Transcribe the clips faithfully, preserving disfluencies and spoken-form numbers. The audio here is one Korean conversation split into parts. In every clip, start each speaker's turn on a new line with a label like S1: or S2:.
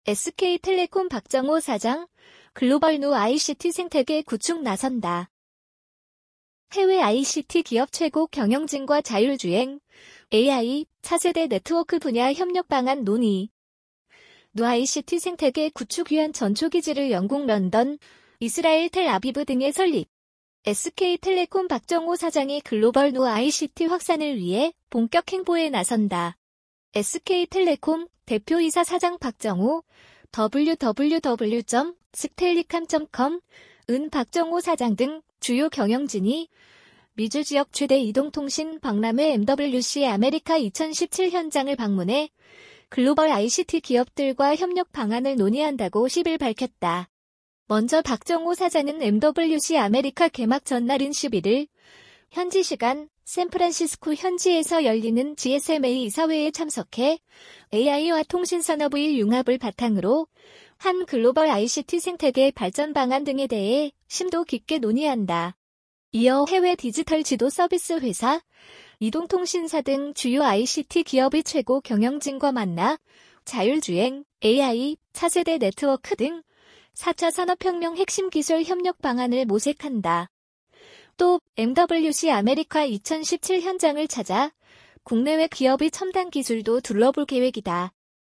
S1: 에스케이텔레콤 박정호 사장, 글로벌 노 아이씨티 생태계 구축 나선다. 해외 아이씨티 기업 최고 경영진과 자율주행, 에이아이, 차세대 네트워크 분야 협력 방안 논의. 노 아이씨티 생태계 구축 위한 전초기지를 영국 런던, 이스라엘 텔아비브 등에 설립. 에스케이텔레콤 박정호 사장이 글로벌 노 아이씨티 확산을 위해 본격 행보에 나선다. 에스케이텔레콤 대표이사 사장 박정호, 더블유 더블유 더블유 점 스텔리캄 점 컴, 은 박정호 사장 등 주요 경영진이 미주 지역 최대 이동통신 박람회 엠더블유씨 아메리카 이천십칠 현장을 방문해 글로벌 아이씨티 기업들과 협력 방안을 논의한다고 십일 밝혔다. 먼저 박정호 사장은 엠더블유씨 아메리카 개막 전날인 십일일 현지 시간 샌프란시스코 현지에서 열리는 지에스엠에이 이사회에 참석해 에이아이와 통신산업의 융합을 바탕으로 한 글로벌 아이씨티 생태계 발전 방안 등에 대해 심도 깊게 논의한다. 이어 해외 디지털 지도 서비스 회사, 이동통신사 등 주요 아이씨티 기업의 최고 경영진과 만나 자율주행, 에이아이, 차세대 네트워크 등 사 차 산업혁명 핵심 기술 협력 방안을 모색한다. 또 엠더블유씨 아메리카 이천십칠 현장을 찾아 국내외 기업의 첨단 기술도 둘러볼 계획이다.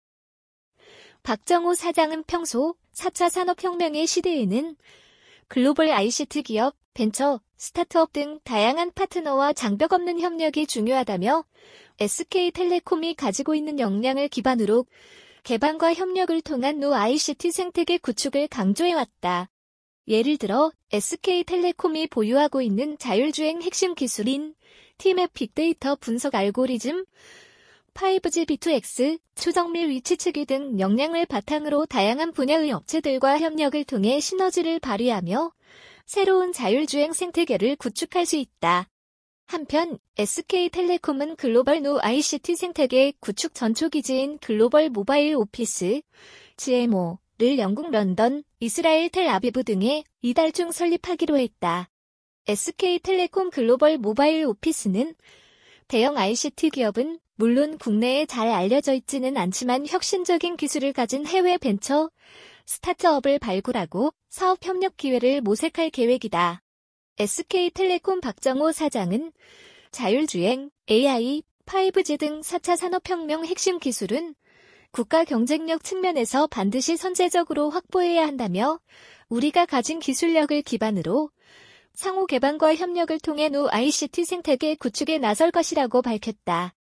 S1: 박정호 사장은 평소 사 차 산업혁명의 시대에는 글로벌 아이씨티 기업, 벤처, 스타트업 등 다양한 파트너와 장벽 없는 협력이 중요하다며 에스케이텔레콤이 가지고 있는 역량을 기반으로 개방과 협력을 통한 노 아이씨티 생태계 구축을 강조해왔다. 예를 들어 에스케이텔레콤이 보유하고 있는 자율주행 핵심 기술인 티맵 빅데이터 분석 알고리즘, 파이브지 비투엑스, 초정밀 위치 측이 등 역량을 바탕으로 다양한 분야의 업체들과 협력을 통해 시너지를 발휘하며 새로운 자율주행 생태계를 구축할 수 있다. 한편 에스케이텔레콤은 글로벌 노 아이씨티 생태계 구축 전초기지인 글로벌 모바일 오피스, 지엠오를 영국 런던, 이스라엘 텔아비브 등에 이달 중 설립하기로 했다. 에스케이텔레콤 글로벌 모바일 오피스는 대형 아이씨티 기업은 물론 국내에 잘 알려져 있지는 않지만 혁신적인 기술을 가진 해외 벤처, 스타트업을 발굴하고 사업 협력 기회를 모색할 계획이다. 에스케이텔레콤 박정호 사장은 자율주행, 에이아이, 파이브지 등 사 차 산업혁명 핵심 기술은 국가 경쟁력 측면에서 반드시 선제적으로 확보해야 한다며 우리가 가진 기술력을 기반으로 상호 개방과 협력을 통해 노 아이씨티 생태계 구축에 나설 것이라고 밝혔다.